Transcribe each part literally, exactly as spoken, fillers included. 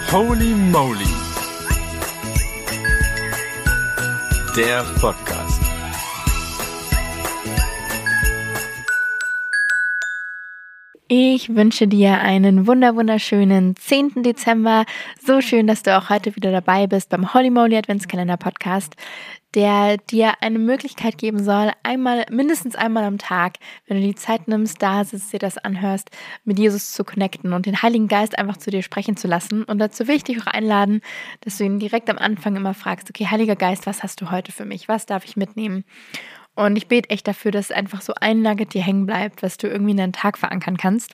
Holy Moly, der Podcast. Ich wünsche dir einen wunder wunderschönen zehnten Dezember. So schön, dass du auch heute wieder dabei bist beim Holy Moly Adventskalender Podcast, der dir eine Möglichkeit geben soll, einmal, mindestens einmal am Tag, wenn du die Zeit nimmst, da sitzt, dir das anhörst, mit Jesus zu connecten und den Heiligen Geist einfach zu dir sprechen zu lassen. Und dazu will ich dich auch einladen, dass du ihn direkt am Anfang immer fragst, okay, Heiliger Geist, was hast du heute für mich? Was darf ich mitnehmen? Und ich bete echt dafür, dass einfach so ein Nugget dir hängen bleibt, was du irgendwie in deinen Tag verankern kannst.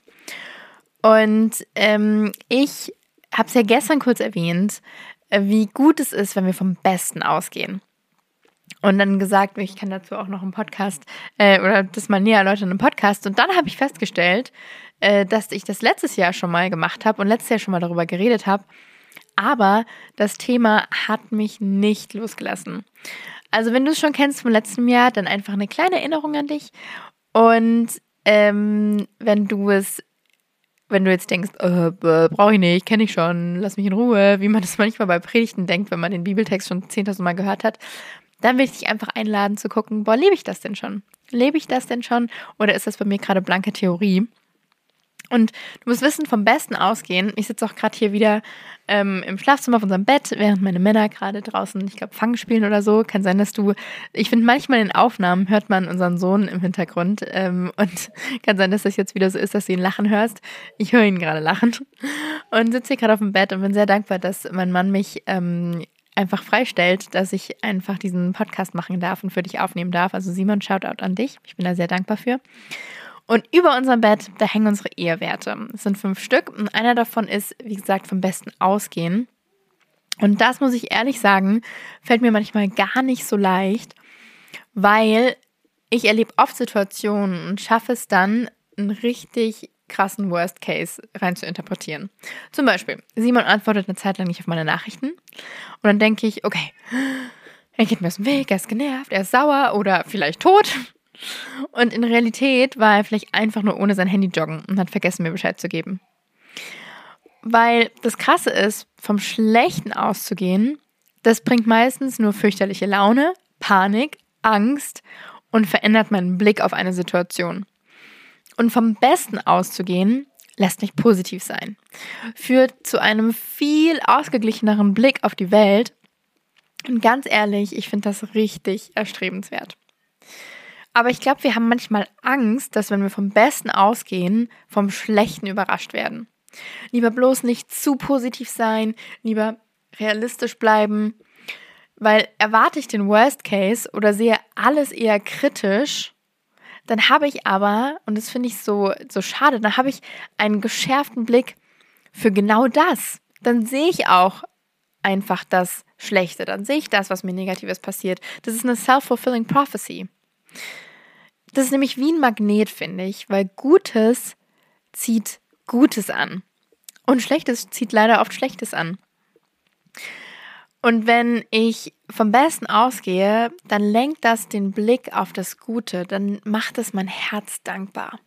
Und ähm, ich habe es ja gestern kurz erwähnt, äh, wie gut es ist, wenn wir vom Besten ausgehen. Und dann gesagt, ich kann dazu auch noch einen Podcast äh, oder das mal näher erläutern im Podcast. Und dann habe ich festgestellt, äh, dass ich das letztes Jahr schon mal gemacht habe und letztes Jahr schon mal darüber geredet habe. Aber das Thema hat mich nicht losgelassen. Also wenn du es schon kennst vom letzten Jahr, dann einfach eine kleine Erinnerung an dich. Und ähm, wenn du es, wenn du jetzt denkst, äh, brauche ich nicht, kenne ich schon, lass mich in Ruhe, wie man das manchmal bei Predigten denkt, wenn man den Bibeltext schon zehntausend Mal gehört hat, dann will ich dich einfach einladen zu gucken, boah, lebe ich das denn schon? Lebe ich das denn schon? Oder ist das bei mir gerade blanke Theorie? Und du musst wissen, vom Besten ausgehen. Ich sitze auch gerade hier wieder ähm, im Schlafzimmer auf unserem Bett, während meine Männer gerade draußen, ich glaube, Fang spielen oder so. Kann sein, dass du, ich finde manchmal in Aufnahmen hört man unseren Sohn im Hintergrund ähm, und kann sein, dass das jetzt wieder so ist, dass du ihn lachen hörst. Ich höre ihn gerade lachen und sitze hier gerade auf dem Bett und bin sehr dankbar, dass mein Mann mich ähm, einfach freistellt, dass ich einfach diesen Podcast machen darf und für dich aufnehmen darf. Also Simon, Shoutout an dich. Ich bin da sehr dankbar für. Und über unserem Bett, da hängen unsere Ehewerte. Es sind fünf Stück und einer davon ist, wie gesagt, vom Besten ausgehen. Und das, muss ich ehrlich sagen, fällt mir manchmal gar nicht so leicht, weil ich erlebe oft Situationen und schaffe es dann, einen richtig krassen Worst Case rein zu interpretieren. Zum Beispiel, Simon antwortet eine Zeit lang nicht auf meine Nachrichten und dann denke ich, okay, er geht mir aus dem Weg, er ist genervt, er ist sauer oder vielleicht tot. Und in Realität war er vielleicht einfach nur ohne sein Handy joggen und hat vergessen, mir Bescheid zu geben. Weil das Krasse ist, vom Schlechten auszugehen, das bringt meistens nur fürchterliche Laune, Panik, Angst und verändert meinen Blick auf eine Situation. Und vom Besten auszugehen, lässt mich positiv sein, führt zu einem viel ausgeglicheneren Blick auf die Welt. Und ganz ehrlich, ich finde das richtig erstrebenswert. Aber ich glaube, wir haben manchmal Angst, dass wenn wir vom Besten ausgehen, vom Schlechten überrascht werden. Lieber bloß nicht zu positiv sein, lieber realistisch bleiben, weil erwarte ich den Worst Case oder sehe alles eher kritisch, dann habe ich aber, und das finde ich so, so schade, dann habe ich einen geschärften Blick für genau das. Dann sehe ich auch einfach das Schlechte, dann sehe ich das, was mir Negatives passiert. Das ist eine self-fulfilling prophecy. Das ist nämlich wie ein Magnet, finde ich, weil Gutes zieht Gutes an und Schlechtes zieht leider oft Schlechtes an. Und wenn ich vom Besten ausgehe, dann lenkt das den Blick auf das Gute, dann macht es mein Herz dankbar.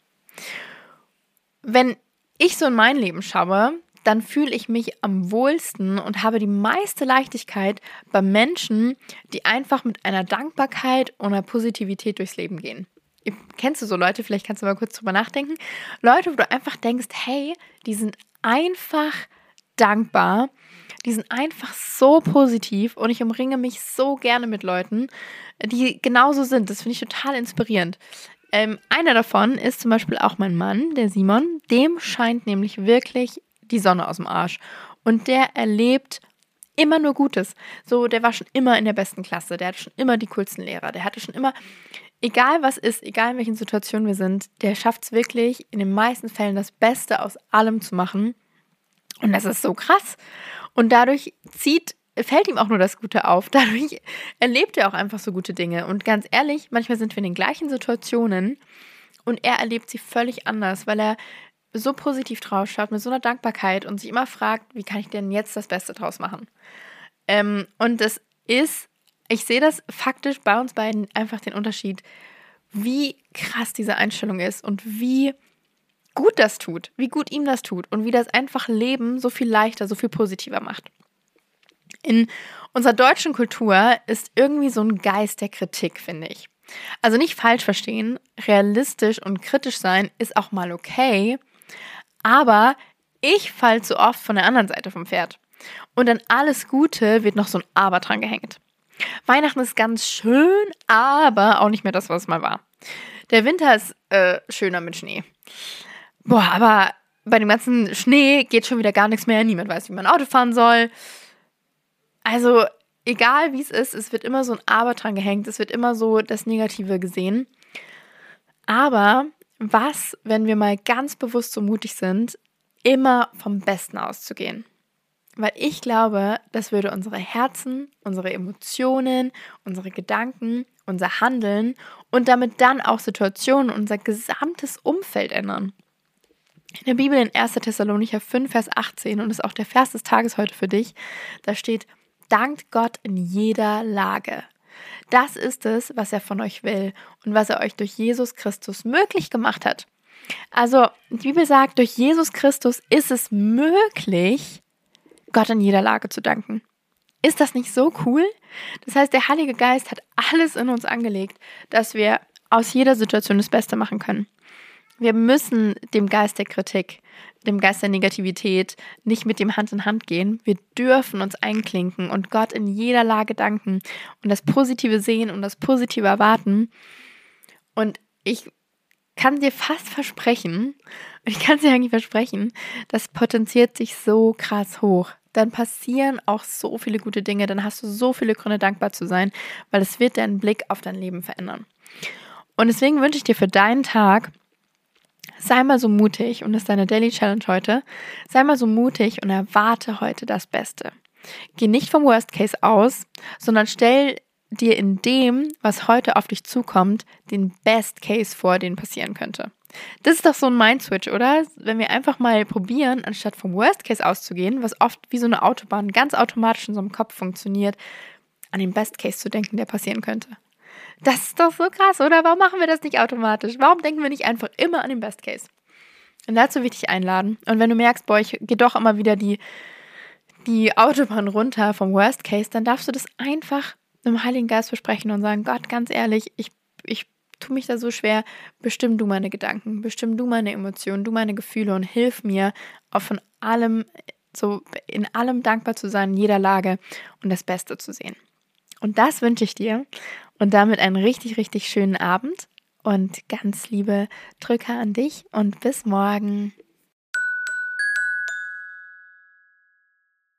Wenn ich so in mein Leben schaue, dann fühle ich mich am wohlsten und habe die meiste Leichtigkeit bei Menschen, die einfach mit einer Dankbarkeit und einer Positivität durchs Leben gehen. Kennst du so Leute? Vielleicht kannst du mal kurz drüber nachdenken. Leute, wo du einfach denkst, hey, die sind einfach dankbar, die sind einfach so positiv und ich umringe mich so gerne mit Leuten, die genauso sind. Das finde ich total inspirierend. Ähm, einer davon ist zum Beispiel auch mein Mann, der Simon. Dem scheint nämlich wirklich die Sonne aus dem Arsch. Und der erlebt immer nur Gutes. So, der war schon immer in der besten Klasse, der hatte schon immer die coolsten Lehrer, der hatte schon immer, egal was ist, egal in welchen Situationen wir sind, der schafft es wirklich, in den meisten Fällen das Beste aus allem zu machen. Und das ist so krass. Und dadurch zieht, fällt ihm auch nur das Gute auf. Dadurch erlebt er auch einfach so gute Dinge. Und ganz ehrlich, manchmal sind wir in den gleichen Situationen und er erlebt sie völlig anders, weil er so positiv drauf schaut, mit so einer Dankbarkeit und sich immer fragt, wie kann ich denn jetzt das Beste draus machen? Ähm, und das ist, ich sehe das faktisch bei uns beiden einfach den Unterschied, wie krass diese Einstellung ist und wie gut das tut, wie gut ihm das tut und wie das einfach Leben so viel leichter, so viel positiver macht. In unserer deutschen Kultur ist irgendwie so ein Geist der Kritik, finde ich. Also nicht falsch verstehen, realistisch und kritisch sein ist auch mal okay, aber ich falle zu oft von der anderen Seite vom Pferd. Und an alles Gute wird noch so ein Aber dran gehängt. Weihnachten ist ganz schön, aber auch nicht mehr das, was es mal war. Der Winter ist äh, schöner mit Schnee. Boah, aber bei dem ganzen Schnee geht schon wieder gar nichts mehr. Niemand weiß, wie man Auto fahren soll. Also, egal wie es ist, es wird immer so ein Aber dran gehängt. Es wird immer so das Negative gesehen. Aber was, wenn wir mal ganz bewusst so mutig sind, immer vom Besten auszugehen? Weil ich glaube, das würde unsere Herzen, unsere Emotionen, unsere Gedanken, unser Handeln und damit dann auch Situationen, unser gesamtes Umfeld ändern. In der Bibel in erster Thessalonicher fünf, Vers achtzehn, und das ist auch der Vers des Tages heute für dich, da steht: Dankt Gott in jeder Lage. Das ist es, was er von euch will und was er euch durch Jesus Christus möglich gemacht hat. Also, die Bibel sagt, durch Jesus Christus ist es möglich, Gott in jeder Lage zu danken. Ist das nicht so cool? Das heißt, der Heilige Geist hat alles in uns angelegt, dass wir aus jeder Situation das Beste machen können. Wir müssen dem Geist der Kritik, dem Geist der Negativität nicht mit dem Hand in Hand gehen. Wir dürfen uns einklinken und Gott in jeder Lage danken und das Positive sehen und das Positive erwarten. Und ich kann dir fast versprechen, ich kann es dir eigentlich versprechen, das potenziert sich so krass hoch. Dann passieren auch so viele gute Dinge, dann hast du so viele Gründe, dankbar zu sein, weil es wird deinen Blick auf dein Leben verändern. Und deswegen wünsche ich dir für deinen Tag, sei mal so mutig, und das ist deine Daily Challenge heute, sei mal so mutig und erwarte heute das Beste. Geh nicht vom Worst Case aus, sondern stell dir in dem, was heute auf dich zukommt, den Best Case vor, den passieren könnte. Das ist doch so ein Mindswitch, oder? Wenn wir einfach mal probieren, anstatt vom Worst Case auszugehen, was oft wie so eine Autobahn ganz automatisch in so einem Kopf funktioniert, an den Best Case zu denken, der passieren könnte. Das ist doch so krass, oder? Warum machen wir das nicht automatisch? Warum denken wir nicht einfach immer an den Best Case? Und dazu will ich dich einladen. Und wenn du merkst, boah, ich gehe doch immer wieder die, die Autobahn runter vom Worst Case, dann darfst du das einfach dem Heiligen Geist versprechen und sagen: Gott, ganz ehrlich, ich, ich tue mich da so schwer, bestimm du meine Gedanken, bestimm du meine Emotionen, du meine Gefühle und hilf mir, auch von allem, so in allem dankbar zu sein, in jeder Lage und das Beste zu sehen. Und das wünsche ich dir und damit einen richtig, richtig schönen Abend und ganz liebe Drücker an dich und bis morgen.